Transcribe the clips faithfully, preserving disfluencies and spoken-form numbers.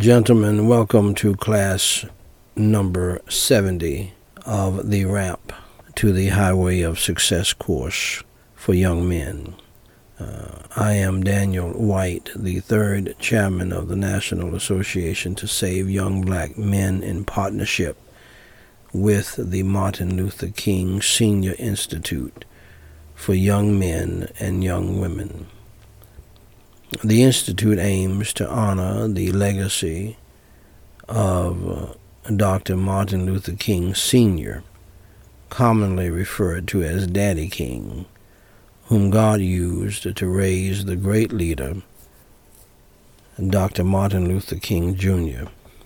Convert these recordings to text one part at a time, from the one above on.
Gentlemen, welcome to class number seventy of the Ramp to the Highway of Success course for young men. Uh, I am Daniel White, the third chairman of the National Association to Save Young Black Men, in partnership with the Martin Luther King Senior Institute for Young Men and Young Women. The Institute aims to honor the legacy of uh, Doctor Martin Luther King Senior, commonly referred to as Daddy King, whom God used to raise the great leader, Doctor Martin Luther King Junior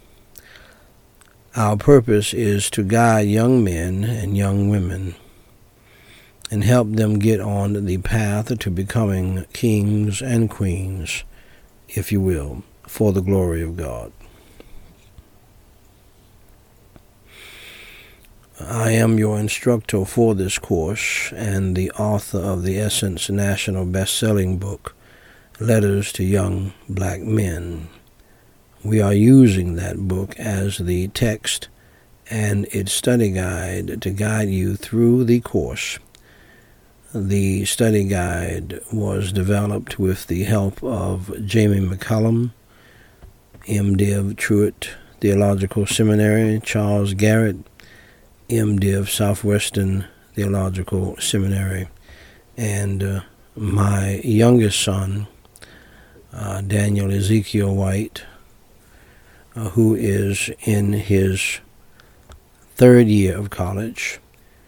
Our purpose is to guide young men and young women and help them get on the path to becoming kings and queens, if you will, for the glory of God. I am your instructor for this course and the author of the Essence National Best-Selling book, Letters to Young Black Men. We are using that book as the text and its study guide to guide you through the course. The study guide was developed with the help of Jamie McCullum, M Div Truett Theological Seminary, Charles Garrett, M Div Southwestern Theological Seminary, and uh, my youngest son, uh, Daniel Ezekiel White, uh, who is in his third year of college.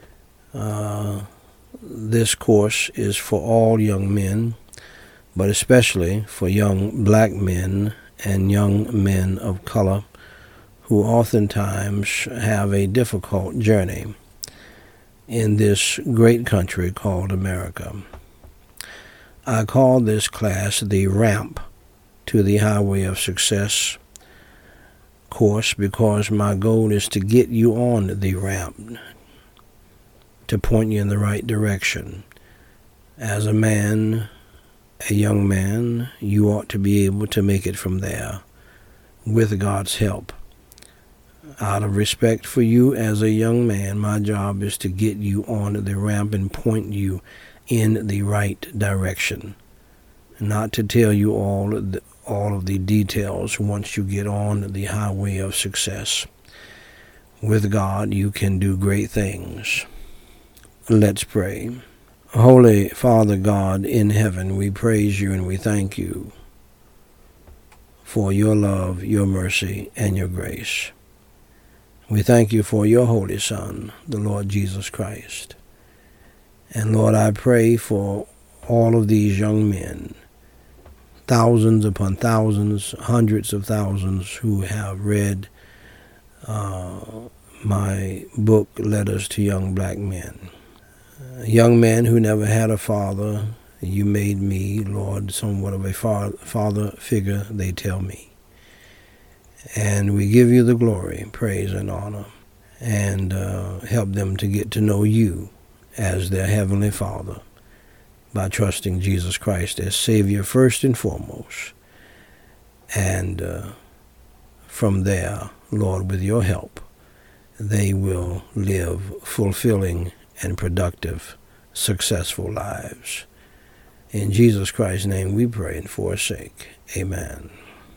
Uh, This course is for all young men, but especially for young black men and young men of color who oftentimes have a difficult journey in this great country called America. I call this class the Ramp to the Highway of Success course because my goal is to get you on the ramp, to point you in the right direction. As a man, a young man, you ought to be able to make it from there with God's help. Out of respect for you as a young man, my job is to get you on the ramp and point you in the right direction, not to tell you all of the, all of the details once you get on the highway of success. With God, you can do great things. Let's pray. Holy Father God in heaven, we praise you and we thank you for your love, your mercy, and your grace. We thank you for your Holy Son, the Lord Jesus Christ. And Lord, I pray for all of these young men, thousands upon thousands, hundreds of thousands who have read uh, my book, Letters to Young Black Men. A young man who never had a father, you made me, Lord, somewhat of a father figure, they tell me. And we give you the glory, praise, and honor, and uh, help them to get to know you as their Heavenly Father by trusting Jesus Christ as Savior first and foremost. And uh, from there, Lord, with your help, they will live fulfilling and productive, successful lives. In Jesus Christ's name we pray and for his sake. Amen.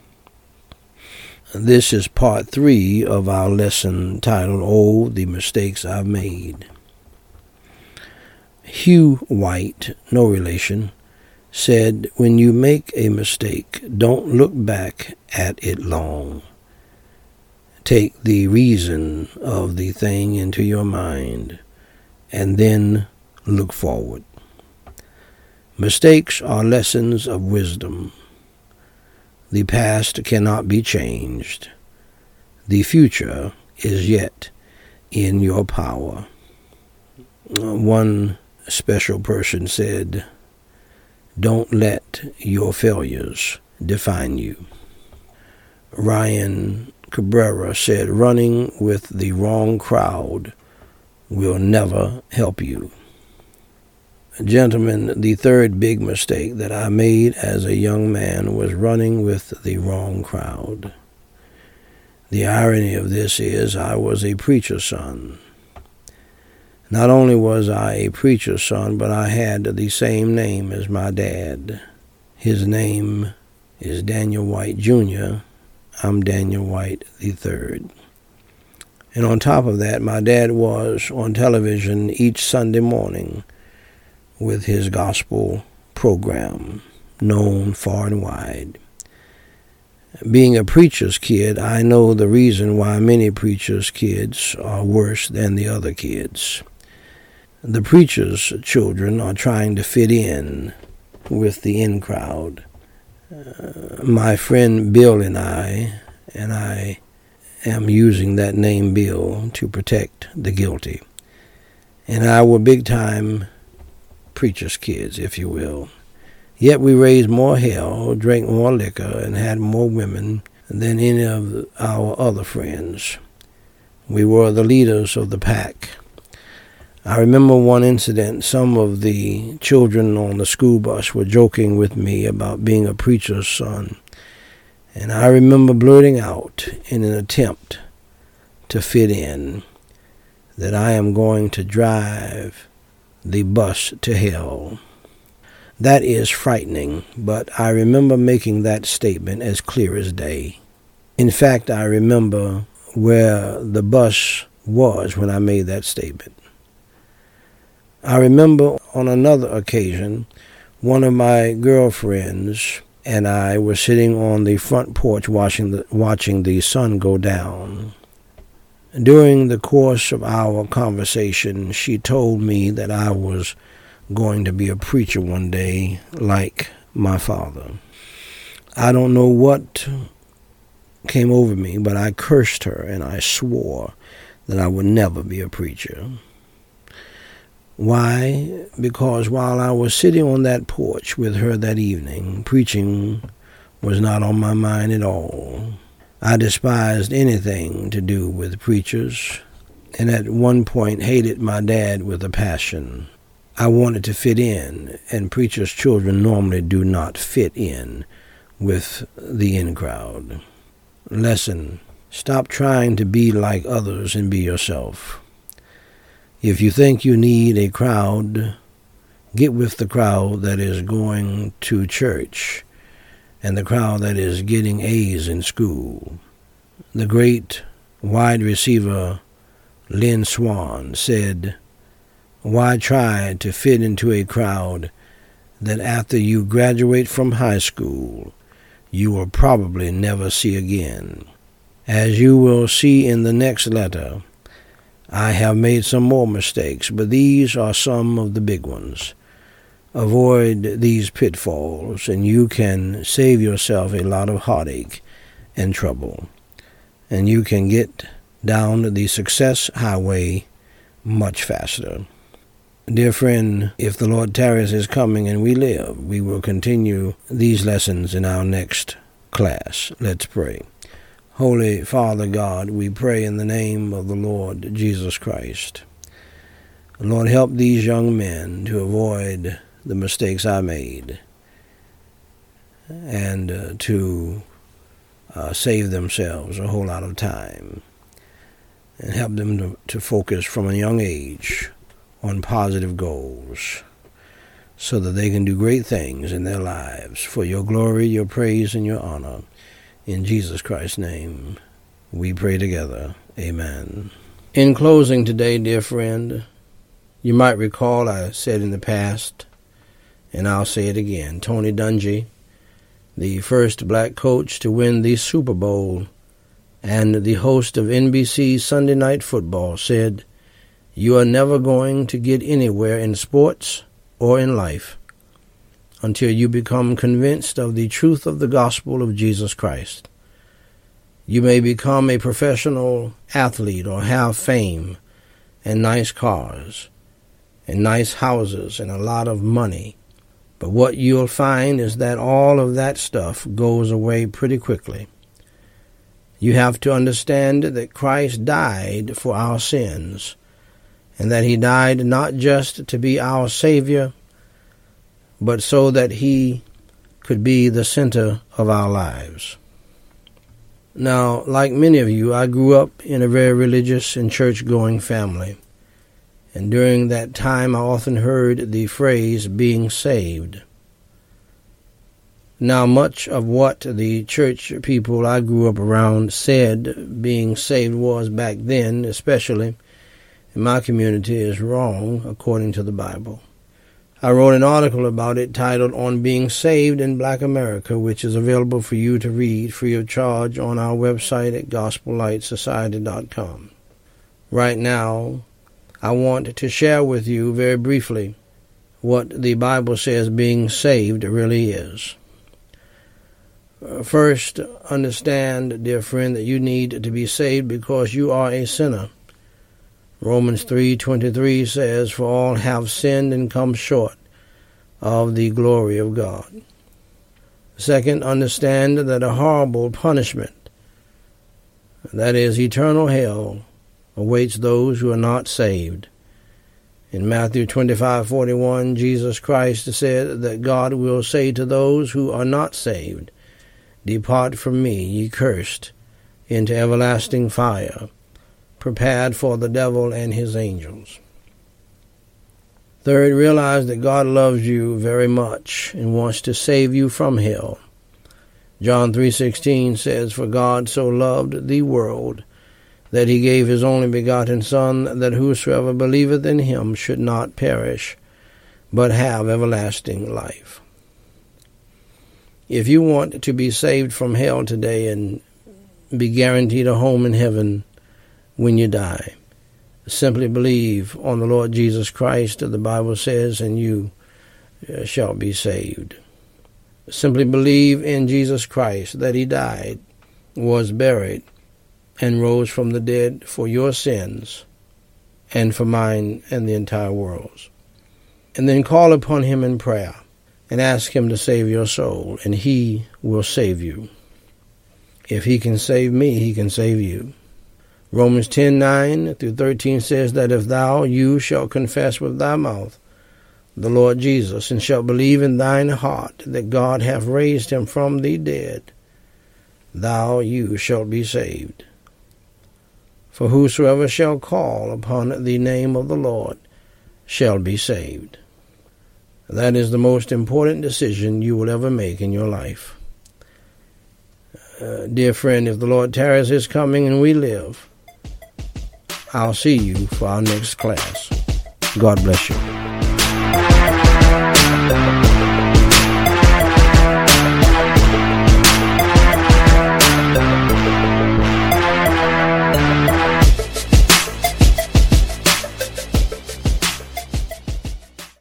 This is part three of our lesson titled, Oh, the Mistakes I've Made. Hugh White, no relation, said, when you make a mistake, don't look back at it long. Take the reason of the thing into your mind, and then look forward. Mistakes are lessons of wisdom. The past cannot be changed. The future is yet in your power. One special person said, don't let your failures define you. Ryan Cabrera said, running with the wrong crowd will never help you. Gentlemen, the third big mistake that I made as a young man was running with the wrong crowd. The irony of this is I was a preacher's son. Not only was I a preacher's son, but I had the same name as my dad. His name is Daniel White, Junior I'm Daniel White the third. And on top of that, my dad was on television each Sunday morning with his gospel program, known far and wide. Being a preacher's kid, I know the reason why many preachers' kids are worse than the other kids. The preacher's children are trying to fit in with the in crowd. Uh, my friend Bill and I, and I am using that name Bill to protect the guilty, and I were big-time preacher's kids, if you will. Yet we raised more hell, drank more liquor, and had more women than any of our other friends. We were the leaders of the pack. I remember one incident. Some of the children on the school bus were joking with me about being a preacher's son. And I remember blurting out in an attempt to fit in that I am going to drive the bus to hell. That is frightening, but I remember making that statement as clear as day. In fact, I remember where the bus was when I made that statement. I remember on another occasion, one of my girlfriends and I were sitting on the front porch watching the, watching the sun go down. During the course of our conversation, she told me that I was going to be a preacher one day like my father. I don't know what came over me, but I cursed her and I swore that I would never be a preacher. Why? Because while I was sitting on that porch with her that evening, preaching was not on my mind at all. I despised anything to do with preachers, and at one point hated my dad with a passion. I wanted to fit in, and preachers' children normally do not fit in with the in crowd. Lesson: stop trying to be like others and be yourself. If you think you need a crowd, get with the crowd that is going to church and the crowd that is getting A's in school. The great wide receiver Lynn Swann said, "Why try to fit into a crowd that after you graduate from high school, you will probably never see again?" As you will see in the next letter, I have made some more mistakes, but these are some of the big ones. Avoid these pitfalls, and you can save yourself a lot of heartache and trouble, and you can get down the success highway much faster. Dear friend, if the Lord tarries his coming and we live, we will continue these lessons in our next class. Let's pray. Holy Father God, we pray in the name of the Lord Jesus Christ. Lord, help these young men to avoid the mistakes I made and uh, to uh, save themselves a whole lot of time, and help them to, to focus from a young age on positive goals so that they can do great things in their lives for your glory, your praise, and your honor. In Jesus Christ's name, we pray together. Amen. In closing today, dear friend, you might recall I said in the past, and I'll say it again, Tony Dungy, the first black coach to win the Super Bowl and the host of N B C's Sunday Night Football, said, "You are never going to get anywhere in sports or in life until you become convinced of the truth of the gospel of Jesus Christ. You may become a professional athlete or have fame and nice cars and nice houses and a lot of money, but what you'll find is that all of that stuff goes away pretty quickly. You have to understand that Christ died for our sins, and that he died not just to be our Savior, but so that he could be the center of our lives. Now, like many of you, I grew up in a very religious and church-going family. And during that time, I often heard the phrase, being saved. Now, much of what the church people I grew up around said being saved was back then, especially in my community, is wrong according to the Bible. I wrote an article about it titled On Being Saved in Black America, which is available for you to read free of charge on our website at gospel light society dot com. Right now, I want to share with you very briefly what the Bible says being saved really is. First, understand, dear friend, that you need to be saved because you are a sinner. Romans three twenty-three says, "For all have sinned and come short of the glory of God." Second, understand that a horrible punishment, that is eternal hell, awaits those who are not saved. In Matthew twenty-five forty-one, Jesus Christ said that God will say to those who are not saved, "Depart from me, ye cursed, into everlasting fire, prepared for the devil and his angels." Third, realize that God loves you very much and wants to save you from hell. John three sixteen says, "For God so loved the world, that he gave his only begotten Son, that whosoever believeth in him should not perish, but have everlasting life." If you want to be saved from hell today and be guaranteed a home in heaven when you die, simply believe on the Lord Jesus Christ, the Bible says, and you shall be saved. Simply believe in Jesus Christ, that he died, was buried, and rose from the dead for your sins and for mine and the entire world's. And then call upon him in prayer and ask him to save your soul, and he will save you. If he can save me, he can save you. Romans ten nine through thirteen says that if thou, you shall confess with thy mouth the Lord Jesus, and shalt believe in thine heart that God hath raised him from the dead, thou, you shalt be saved. For whosoever shall call upon the name of the Lord shall be saved. That is the most important decision you will ever make in your life. Uh, dear friend, if the Lord tarries his coming and we live, I'll see you for our next class. God bless you.